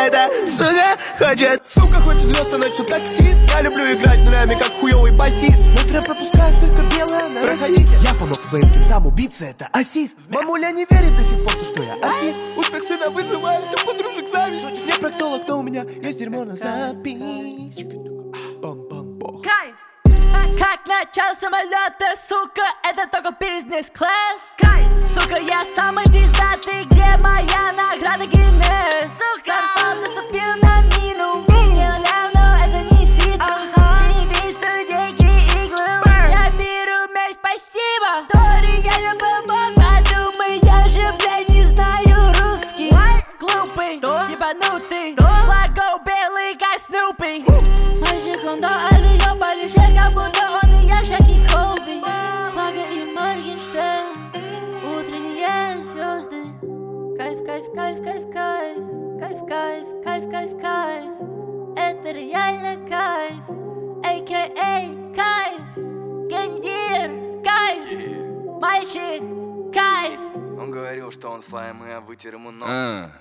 эта сука хочет. Сука хочет звезд, она чё таксист. Я люблю играть нулями, как хуёвый басист. Быстро пропускают только белое на расист. Я помог своим кентам убиться, это ассист. Мамуля не верит до сих пор, что я артист. Успех сына вызывает у подружек зависть. Не проктолог, но у меня есть дерьмо на запись. Кайф! Как начал самолета, сука, это только бизнес-класс. Кайф! Сука, я самый пиздатый, где моя награда Гиннес? Сука! Сарпан наступил на мину. Сделал, но это не ситу. Ты не видишь, что деньги иглы. Я беру мяч, спасибо. Тори, я не помог, подумай, я же, блядь, не знаю русский. Глупый, ебанутый, флаго белый, как Снупи. Мальчик, он дали, ёбали, как будто он и я, Шаки Колби. Флага и Моргенштерн, утренние звезды. Кайф, кайф, кайф, кайф, кайф. Кайф, кайф, кайф, кайф, кайф. Это реально кайф. А.К.А. кайф. Гендир, кайф. Мальчик, кайф. Он говорил, что он слайм, и я вытер ему нос.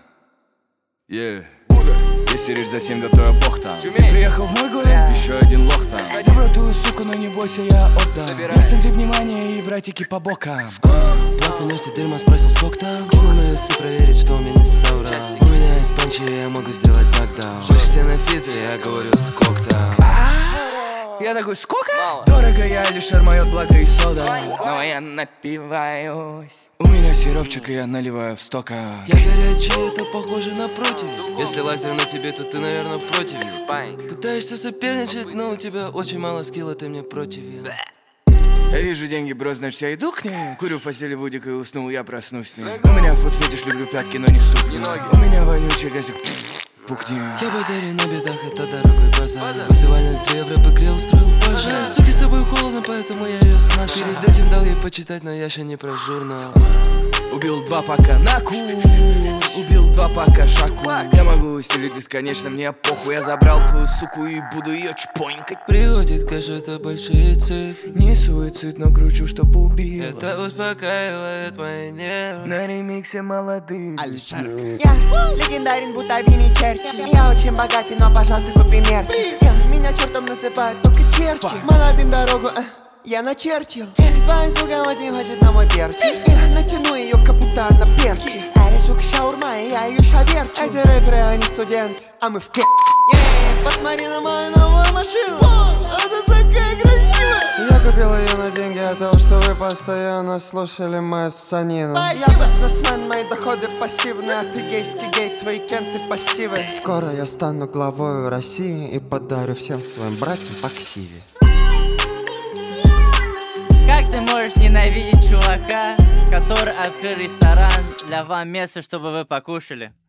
Если речь за 7, да то я бог там. Ты приехал в мой город, еще один лох там. Забрал твою суку, но не бойся, я отдам. Я в центре внимания и братики по бокам. Плак приносит дерьмо, спросил сколько там. Кинул на весы проверить, что у меня соврал. У меня есть панчи, я могу сделать нокдаун. Хочешь все на фиты, я говорю сколько там. Я такой, сколько? Мало. Дорого, я лишь моет благо и сода. Но я напиваюсь. У меня сиропчик, и я наливаю в стока. Я горячий, это похоже на против. Если лазер на тебе, то ты, наверное, против. Пытаешься соперничать, но у тебя очень мало скилла, ты мне против. Я вижу деньги, бро, значит я иду к ней. Курю в постели Вудик и уснул, я проснусь с ней. У меня фуд-фетиш, люблю пятки, но не ступни. У меня вонючий газик, пукни. Я базарю на бедах, это дорогой базар. Вызывали 3 евро в игре, устроил пожар. Суки, с тобой холодно, поэтому я ее снах. Перед этим дал ей почитать, но я еще не про журнал. Убил 2 пака на кур, убил 2 пака шаку. Я могу стелить бесконечно, мне похуй. Я забрал твою суку и буду ее чпонькать. Приходит кэш, это большие цифры. Не суицид, но кручу, чтоб убил. Это успокаивает мои нервы. На ремиксе молодых. Я легендарен, будто Винни Черчилль. Я очень богатый, но, пожалуйста, купи мерчи. Меня чертом называют только черти. Молодым дорогу я начертил. Твоя сука очень хочет на мой перчик. Я натяну ее, как будто она перчи. Ари, сука, шаурма, и я ее шаверчу. Эти рэперы, они студенты, а мы в к. Посмотри на мою новую машину. Она такая красивая. Я купил ее на деньги от того, что вы постоянно слушали мою ссанину. Я бизнесмен, мои доходы пассивные. А ты гейский гей, твои кенты пассивы. Скоро я стану главой России и подарю всем своим братьям по ксиве. Как ты можешь ненавидеть чувака, который открыл ресторан для вам место, чтобы вы покушали?